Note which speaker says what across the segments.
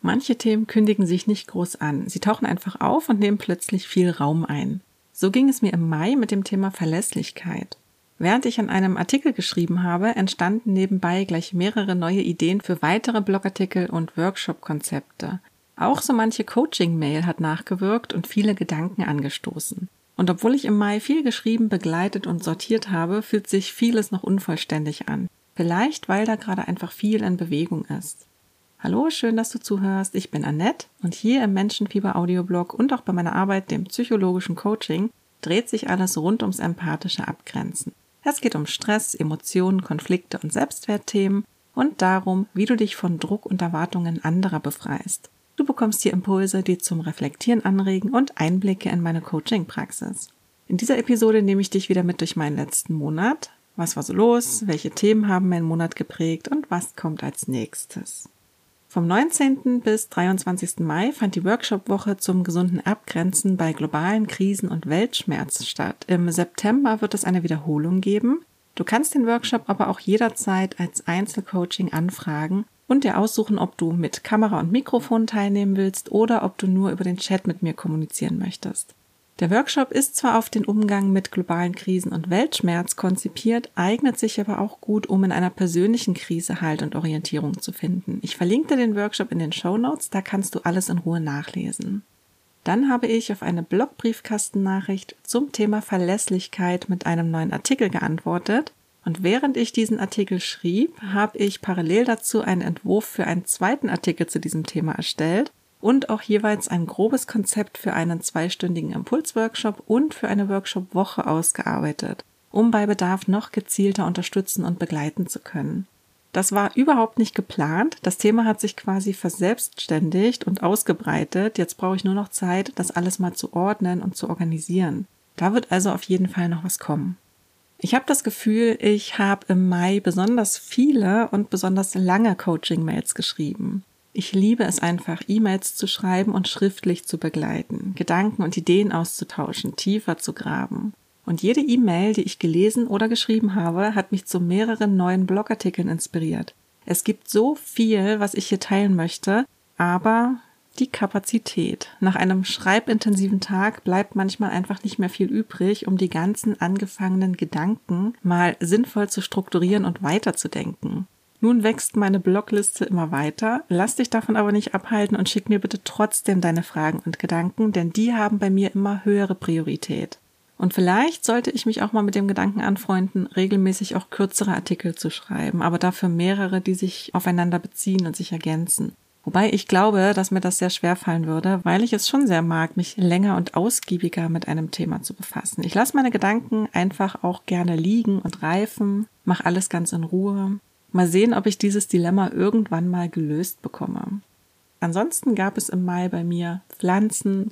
Speaker 1: Manche Themen kündigen sich nicht groß an. Sie tauchen einfach auf und nehmen plötzlich viel Raum ein. So ging es mir im Mai mit dem Thema Verlässlichkeit. Während ich an einem Artikel geschrieben habe, entstanden nebenbei gleich mehrere neue Ideen für weitere Blogartikel und Workshop-Konzepte. Auch so manche Coaching-Mail hat nachgewirkt und viele Gedanken angestoßen. Und obwohl ich im Mai viel geschrieben, begleitet und sortiert habe, fühlt sich vieles noch unvollständig an. Vielleicht, weil da gerade einfach viel in Bewegung ist. Hallo, schön, dass du zuhörst. Ich bin Annette und hier im Menschenfieber-Audioblog und auch bei meiner Arbeit, dem psychologischen Coaching, dreht sich alles rund ums empathische Abgrenzen. Es geht um Stress, Emotionen, Konflikte und Selbstwertthemen und darum, wie du dich von Druck und Erwartungen anderer befreist. Du bekommst hier Impulse, die zum Reflektieren anregen und Einblicke in meine Coaching-Praxis. In dieser Episode nehme ich dich wieder mit durch meinen letzten Monat. Was war so los? Welche Themen haben meinen Monat geprägt und was kommt als nächstes? Vom 19. bis 23. Mai fand die Workshop-Woche zum gesunden Abgrenzen bei globalen Krisen und Weltschmerz statt. Im September wird es eine Wiederholung geben. Du kannst den Workshop aber auch jederzeit als Einzelcoaching anfragen und dir aussuchen, ob du mit Kamera und Mikrofon teilnehmen willst oder ob du nur über den Chat mit mir kommunizieren möchtest. Der Workshop ist zwar auf den Umgang mit globalen Krisen und Weltschmerz konzipiert, eignet sich aber auch gut, um in einer persönlichen Krise Halt und Orientierung zu finden. Ich verlinke dir den Workshop in den Shownotes, da kannst du alles in Ruhe nachlesen. Dann habe ich auf eine Blogbriefkastennachricht zum Thema Verlässlichkeit mit einem neuen Artikel geantwortet. Und während ich diesen Artikel schrieb, habe ich parallel dazu einen Entwurf für einen zweiten Artikel zu diesem Thema erstellt und auch jeweils ein grobes Konzept für einen 2-stündigen Impulsworkshop und für eine Workshop-Woche ausgearbeitet, um bei Bedarf noch gezielter unterstützen und begleiten zu können. Das war überhaupt nicht geplant. Das Thema hat sich quasi verselbstständigt und ausgebreitet. Jetzt brauche ich nur noch Zeit, das alles mal zu ordnen und zu organisieren. Da wird also auf jeden Fall noch was kommen. Ich habe das Gefühl, ich habe im Mai besonders viele und besonders lange Coaching-Mails geschrieben. Ich liebe es einfach, E-Mails zu schreiben und schriftlich zu begleiten, Gedanken und Ideen auszutauschen, tiefer zu graben. Und jede E-Mail, die ich gelesen oder geschrieben habe, hat mich zu mehreren neuen Blogartikeln inspiriert. Es gibt so viel, was ich hier teilen möchte, aber die Kapazität. Nach einem schreibintensiven Tag bleibt manchmal einfach nicht mehr viel übrig, um die ganzen angefangenen Gedanken mal sinnvoll zu strukturieren und weiterzudenken. Nun wächst meine Blogliste immer weiter. Lass dich davon aber nicht abhalten und schick mir bitte trotzdem deine Fragen und Gedanken, denn die haben bei mir immer höhere Priorität. Und vielleicht sollte ich mich auch mal mit dem Gedanken anfreunden, regelmäßig auch kürzere Artikel zu schreiben, aber dafür mehrere, die sich aufeinander beziehen und sich ergänzen. Wobei ich glaube, dass mir das sehr schwer fallen würde, weil ich es schon sehr mag, mich länger und ausgiebiger mit einem Thema zu befassen. Ich lasse meine Gedanken einfach auch gerne liegen und reifen, mache alles ganz in Ruhe. Mal sehen, ob ich dieses Dilemma irgendwann mal gelöst bekomme. Ansonsten gab es im Mai bei mir Pflanzen.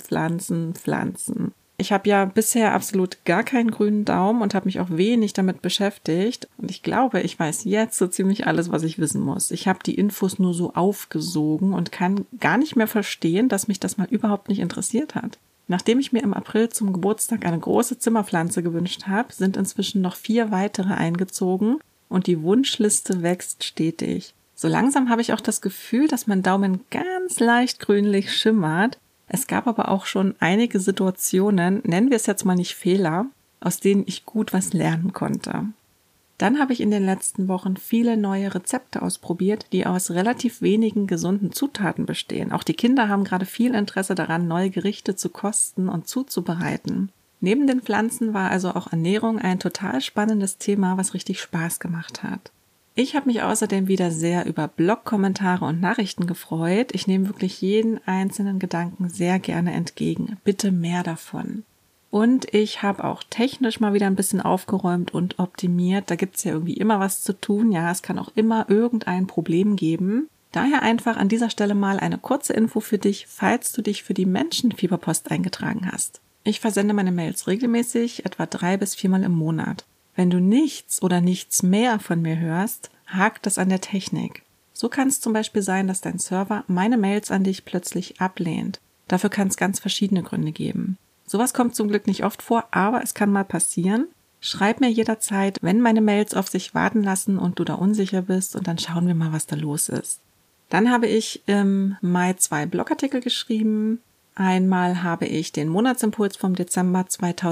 Speaker 1: Ich habe ja bisher absolut gar keinen grünen Daumen und habe mich auch wenig damit beschäftigt. Und ich glaube, ich weiß jetzt so ziemlich alles, was ich wissen muss. Ich habe die Infos nur so aufgesogen und kann gar nicht mehr verstehen, dass mich das mal überhaupt nicht interessiert hat. Nachdem ich mir im April zum Geburtstag eine große Zimmerpflanze gewünscht habe, sind inzwischen noch 4 weitere eingezogen und die Wunschliste wächst stetig. So langsam habe ich auch das Gefühl, dass mein Daumen ganz leicht grünlich schimmert. Es gab aber auch schon einige Situationen, nennen wir es jetzt mal nicht Fehler, aus denen ich gut was lernen konnte. Dann habe ich in den letzten Wochen viele neue Rezepte ausprobiert, die aus relativ wenigen gesunden Zutaten bestehen. Auch die Kinder haben gerade viel Interesse daran, neue Gerichte zu kosten und zuzubereiten. Neben den Pflanzen war also auch Ernährung ein total spannendes Thema, was richtig Spaß gemacht hat. Ich habe mich außerdem wieder sehr über Blogkommentare und Nachrichten gefreut. Ich nehme wirklich jeden einzelnen Gedanken sehr gerne entgegen. Bitte mehr davon. Und ich habe auch technisch mal wieder ein bisschen aufgeräumt und optimiert. Da gibt es ja irgendwie immer was zu tun. Ja, es kann auch immer irgendein Problem geben. Daher einfach an dieser Stelle mal eine kurze Info für dich, falls du dich für die Menschenfieberpost eingetragen hast. Ich versende meine Mails regelmäßig, etwa 3 bis 4 Mal im Monat. Wenn du nichts oder nichts mehr von mir hörst, hakt das an der Technik. So kann es zum Beispiel sein, dass dein Server meine Mails an dich plötzlich ablehnt. Dafür kann es ganz verschiedene Gründe geben. Sowas kommt zum Glück nicht oft vor, aber es kann mal passieren. Schreib mir jederzeit, wenn meine Mails auf sich warten lassen und du da unsicher bist, und dann schauen wir mal, was da los ist. Dann habe ich im Mai 2 Blogartikel geschrieben. Einmal habe ich den Monatsimpuls vom Dezember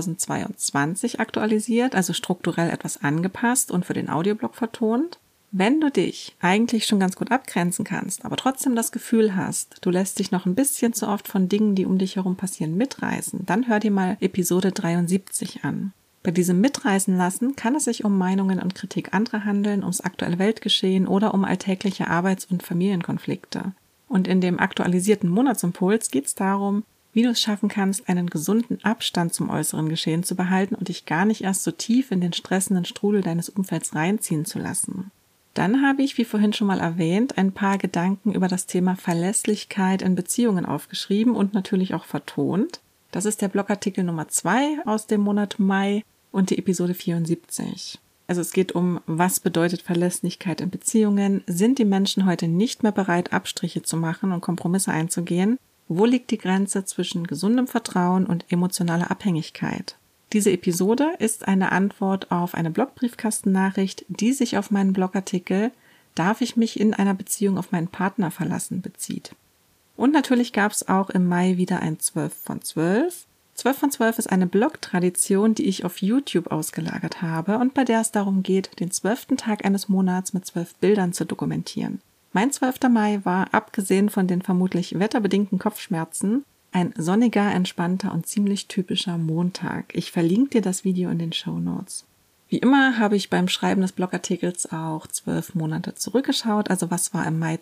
Speaker 1: 2022 aktualisiert, also strukturell etwas angepasst und für den Audioblog vertont. Wenn du dich eigentlich schon ganz gut abgrenzen kannst, aber trotzdem das Gefühl hast, du lässt dich noch ein bisschen zu oft von Dingen, die um dich herum passieren, mitreißen, dann hör dir mal Episode 73 an. Bei diesem Mitreißen lassen kann es sich um Meinungen und Kritik anderer handeln, ums aktuelle Weltgeschehen oder um alltägliche Arbeits- und Familienkonflikte. Und in dem aktualisierten Monatsimpuls geht es darum, wie du es schaffen kannst, einen gesunden Abstand zum äußeren Geschehen zu behalten und dich gar nicht erst so tief in den stressenden Strudel deines Umfelds reinziehen zu lassen. Dann habe ich, wie vorhin schon mal erwähnt, ein paar Gedanken über das Thema Verlässlichkeit in Beziehungen aufgeschrieben und natürlich auch vertont. Das ist der Blogartikel Nummer 2 aus dem Monat Mai und die Episode 74. Also es geht um, was bedeutet Verlässlichkeit in Beziehungen? Sind die Menschen heute nicht mehr bereit, Abstriche zu machen und Kompromisse einzugehen? Wo liegt die Grenze zwischen gesundem Vertrauen und emotionaler Abhängigkeit? Diese Episode ist eine Antwort auf eine Blogbriefkastennachricht, die sich auf meinen Blogartikel "Darf ich mich in einer Beziehung auf meinen Partner verlassen?" bezieht. Und natürlich gab es auch im Mai wieder ein 12 von 12. 12 von 12 ist eine Blog-Tradition, die ich auf YouTube ausgelagert habe und bei der es darum geht, den 12. Tag eines Monats mit 12 Bildern zu dokumentieren. Mein 12. Mai war, abgesehen von den vermutlich wetterbedingten Kopfschmerzen, ein sonniger, entspannter und ziemlich typischer Montag. Ich verlinke dir das Video in den Shownotes. Wie immer habe ich beim Schreiben des Blogartikels auch 12 Monate zurückgeschaut, also was war im Mai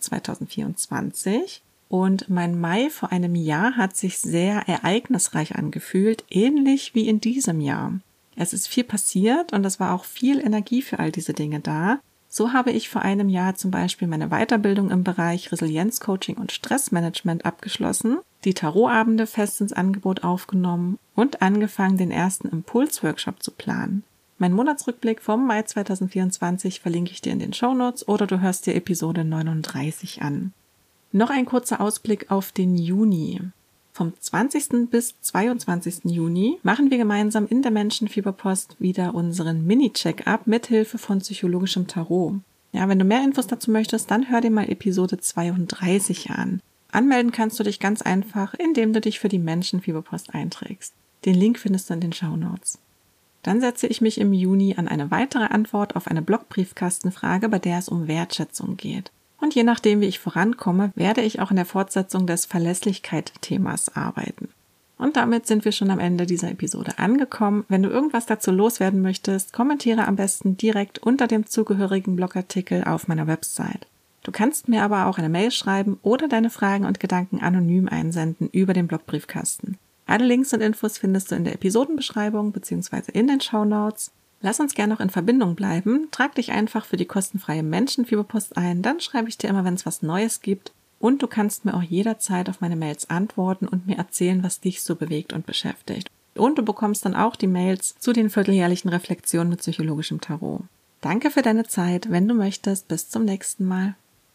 Speaker 1: 2024. Und mein Mai vor einem Jahr hat sich sehr ereignisreich angefühlt, ähnlich wie in diesem Jahr. Es ist viel passiert und es war auch viel Energie für all diese Dinge da. So habe ich vor einem Jahr zum Beispiel meine Weiterbildung im Bereich Resilienzcoaching und Stressmanagement abgeschlossen, die Tarotabende fest ins Angebot aufgenommen und angefangen, den ersten Impulsworkshop zu planen. Mein Monatsrückblick vom Mai 2024 verlinke ich dir in den Shownotes oder du hörst dir Episode 39 an. Noch ein kurzer Ausblick auf den Juni. Vom 20. bis 22. Juni machen wir gemeinsam in der Menschenfieberpost wieder unseren Mini-Check-up mit Hilfe von psychologischem Tarot. Ja, wenn du mehr Infos dazu möchtest, dann hör dir mal Episode 32 an. Anmelden kannst du dich ganz einfach, indem du dich für die Menschenfieberpost einträgst. Den Link findest du in den Shownotes. Dann setze ich mich im Juni an eine weitere Antwort auf eine Blogbriefkastenfrage, bei der es um Wertschätzung geht. Und je nachdem, wie ich vorankomme, werde ich auch in der Fortsetzung des Verlässlichkeit-Themas arbeiten. Und damit sind wir schon am Ende dieser Episode angekommen. Wenn du irgendwas dazu loswerden möchtest, kommentiere am besten direkt unter dem zugehörigen Blogartikel auf meiner Website. Du kannst mir aber auch eine Mail schreiben oder deine Fragen und Gedanken anonym einsenden über den Blogbriefkasten. Alle Links und Infos findest du in der Episodenbeschreibung bzw. in den Shownotes. Lass uns gerne noch in Verbindung bleiben. Trag dich einfach für die kostenfreie Menschenfieberpost ein, dann schreibe ich dir immer, wenn es was Neues gibt. Und du kannst mir auch jederzeit auf meine Mails antworten und mir erzählen, was dich so bewegt und beschäftigt. Und du bekommst dann auch die Mails zu den vierteljährlichen Reflexionen mit psychologischem Tarot. Danke für deine Zeit. Wenn du möchtest, bis zum nächsten Mal.